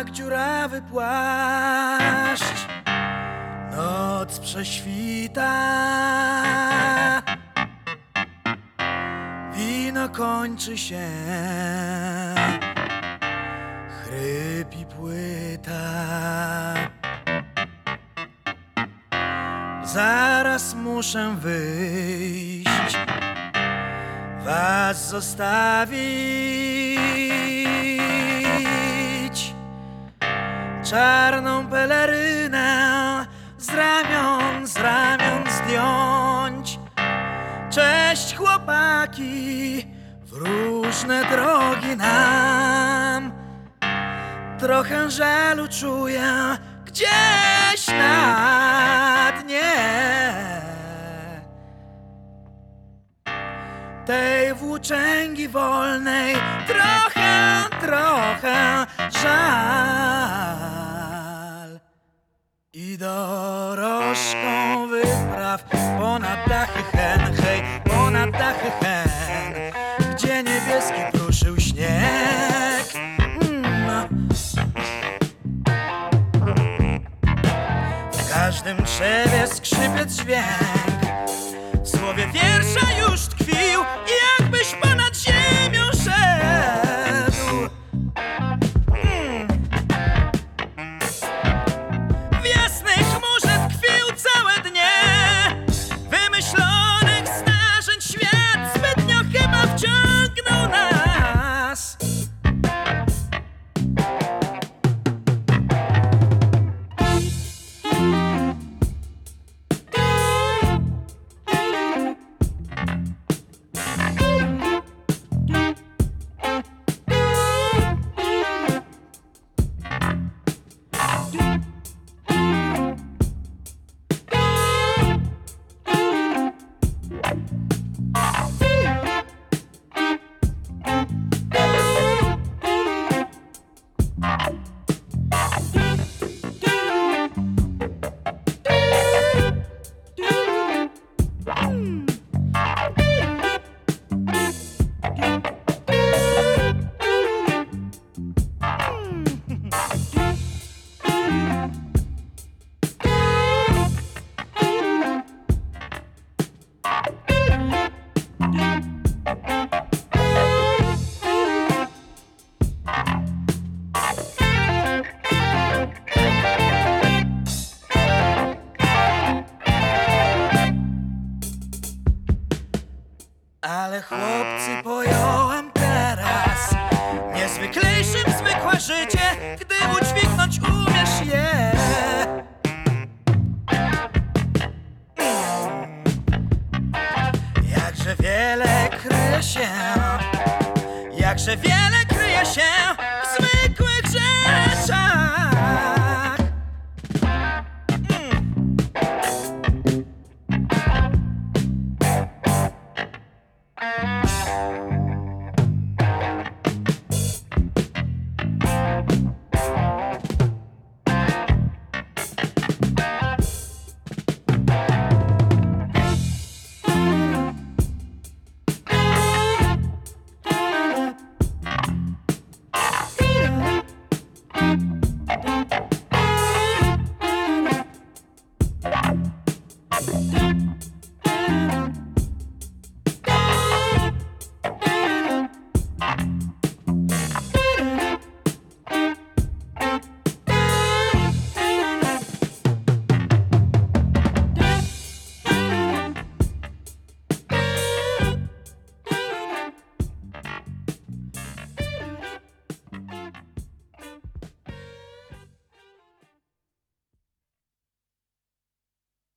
jak dziurawy płaszcz. Noc prześwita, wino kończy się, chrypi płyta. Zaraz muszę wyjść, was zostawić. Czarną pelerynę z ramion zdjąć. Cześć chłopaki, w różne drogi nam. Trochę żalu czuję gdzieś na dnie tej włóczęgi wolnej. Trochę żal i dorożką wypraw ponad dachy hen, hej, ponad dachy hen, gdzie niebieski pruszył śnieg. W każdym drzewie skrzypiec dźwięk, w słowie wiersza już tkwił i jakbyś ponad ziemią szedł. W jasnej chmurze tkwił całe dnie wymyślonych zdarzeń. Świat zbytnio chyba wciągnął nas. Ale chłopcy, pojąłem teraz niezwyklejszym zwykłe życie, gdy udźwignąć umiesz je. Jakże wiele kryje się, jakże wiele kryje się